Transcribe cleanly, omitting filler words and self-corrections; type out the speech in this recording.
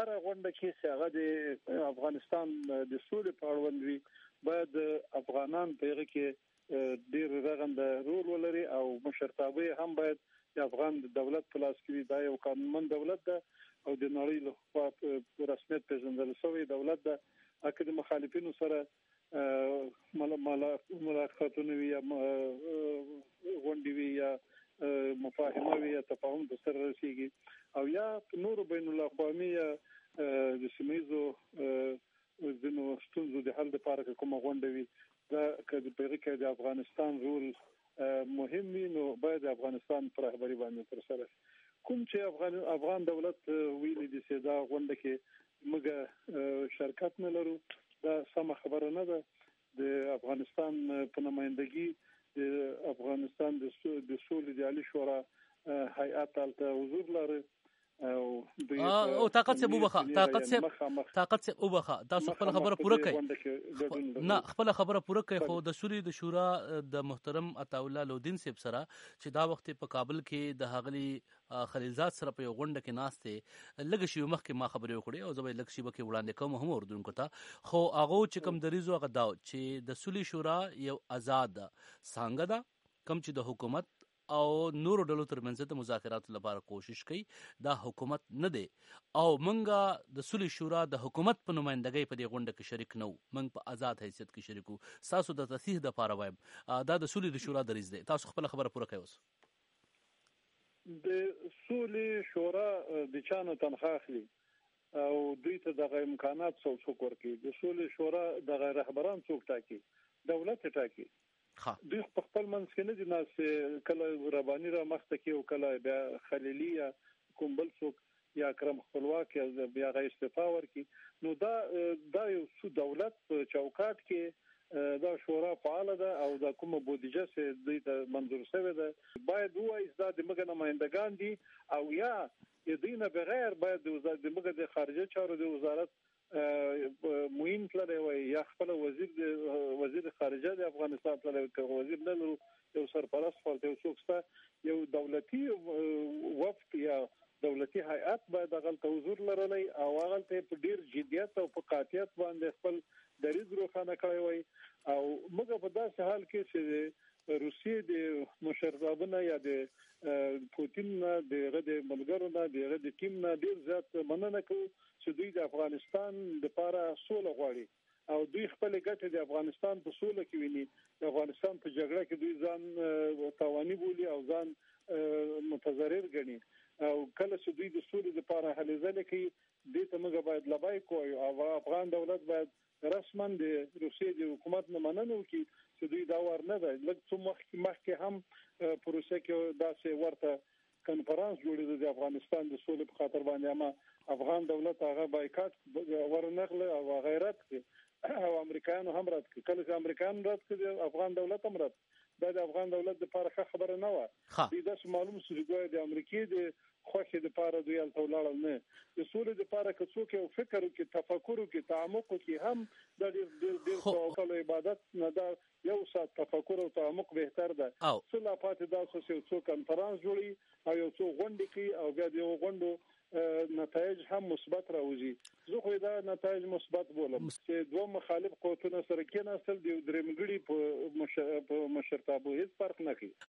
هر غونډه کې چې هغه د افغانستان د سولې په اړوند وي باید افغانان په هغه کې ډیر رغنده رول ولري او مشرتابه هم باید د افغان دولت په لاس کې دا یو قانونمند دولت ده او د نړۍ له خوا په رسمیت پیژندل شوی دولت ده. اکه د مخالفینو سره ملاقاتونه وي یا غونډې وي یا مفاهمه وي یا تفاهم د سره رسیږي او یا نور بین الاقوامي د سیمایزو د ستونزو د حل لپاره کومه غونډه وي دا کله په کې د افغانستان رول مهم وي نو باید افغانستان پر رهبری باندې تر سره کوم چې افغان دولت ویلي دي چې دا غونډه کې موږ شرکت نه لرو دا سم خبره نه ده. د افغانستان په نمائندګي د افغانستان د سولې د عالی شورا هیئات ته حضور لري او طاقت سے وبخه تاسو خپل خبره پوره کړئ نه خپل خبره پوره کړئ خو د سولې د شورا د محترم عطاالله لودین صاحب سره چې دا وخت په کابل کې د هغلی خلیلزاد سره په غونډه کې ناشته لږ شی مخکې ما خبرې وکړې او زبې لږ شی به کې وړاندې کوم هم اردوونکو ته خو هغه چې کوم دریزو هغه دا چې د سولې شورا یو آزاد څنګه ده کوم چې د حکومت او نورو ډلو ترمنځ د مذاکراتو لپاره کوشش کوي دا حکومت نه دی او منګه د سولې شورا د حکومت په نمائندګۍ په دې غونډه کې شریک نه وو منګ په آزاد حیثیت کې شریکو تاسو د تصحیح د لپاره وایم دا د سولې د شورا دریز دی تاسو خپل خبره پوره کړئ. اوس د سولې شورا د چانو تنخواه اخلي او دوی ته دغه امکانات څوک ورکوي د سولې شورا دغه رهبران څوک ټاکي دولت ټاکي دوی په خپل منځ کې نه دي ناس کله رباني را مخته کې او کله بیا خلیلی یا کوم بل څوک یا اکرم خپلواک یا بیا غیر استعفا ورکي نو دا یو څو دولت په چوکاټ کې دا شورا فعال ده او دا کومه بودیجه چې دوی ته منظور شوی ده باید وایي دا د مګ نمائندگان دي او یا دینه بغیر باید د مګ د خارجه چارو د وزارت موین تللی وي یا خپل وزیر خارجه د افغانستان تللی وزیر نه لرو یو سرپرست ورته څوک یو دولتي وفد یا دولتي هیئات باید هغه حضور لرلی او هغه ته په ډیر جدیت او په قاطعیت باندې خپل دریځ روښانه کړی وي او موږ په داسې حال کې چې روسیې د مشرتابه یا د پوتین نه د ملګرو نه د ټیم نه ډیر زیات مننه کوو چې دوی د افغانستان لپاره سوله غواړي او دوی خپل ګټه د افغانستان په سوله کې ویني د افغانستان په جګړه کې دوی ځان تاواني بولي او ځان متضرر ګڼي او کله چې دوی د سولې لپاره هلې ځلې کوي دې ته موږ باید لبای کوو او افغان دولت باید رسما د روسیې د حکومت نه مننه وکړي چې دوی دا ور نه ده لږ څه مخکې هم پروسه کې داسې ورته کنفرانس جوړېده د افغانستان د سولې په خاطر باندې اما افغان دولت هغه بایکاټ ورنغله او غیرت کې او امریکایانو هم رد کړ کله چې امریکایان رد کړ افغان دولت هم رد دا د افغان دولت لپاره خبره نه و دې د معلوم سړي د امریکای د خوښه د لپاره دوی الټولاړل نه د سولې لپاره که څوک یو فکر وکړي تفکر وکړي تعمق وکړي هم د ډېر ډېر عبادت نه دا یو سات تفکر او تعمق بهتر ده څه لا پاتې دا څه کنفرانس جوړي او یو څو غونډې کوي او بیا د غونډو نتایج هم مثبت راوځي زه خو دا نتایج مثبت بولم چې دوه مخالف قوتونه سره کېناستل د درېمګړي په مشرتابه هیڅ فرق نه کوي.